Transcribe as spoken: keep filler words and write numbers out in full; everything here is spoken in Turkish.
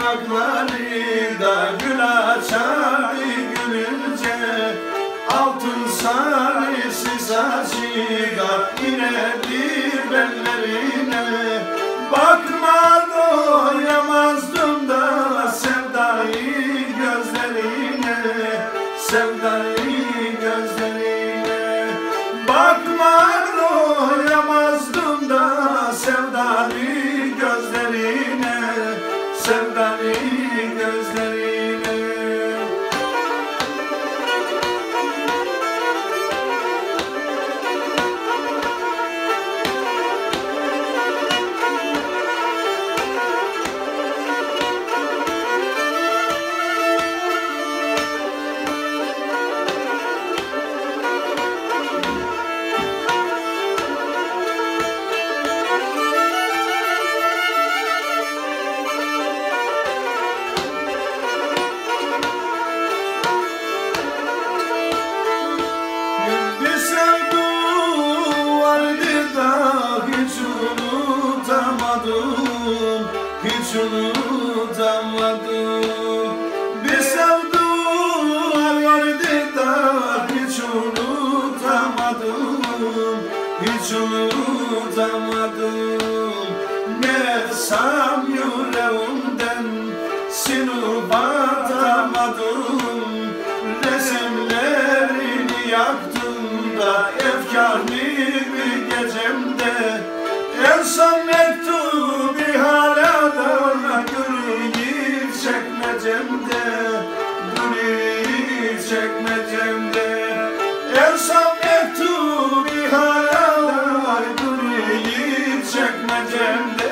Yanakları da gül açar gülünce, altın sarısı saçı da inerdi bellerine. Bakma doyamazdım da sevdayı gözlerine, sevdayı gözlerine. Bakma doyamazdım da sevdayı gözlerine, sevdayı gözlerine. Hiç unutamadım. Bir sevduğum vardı da hiç unutamadım, hiç unutamadım. Ne etsem yüreğimden silip atamadım. Resimlerini yaktım da efkarlı bir gecemde. En son mektubu hala da durur çekmecemde, durur çekmecemde. En son mektubu hala da durur çekmecemde.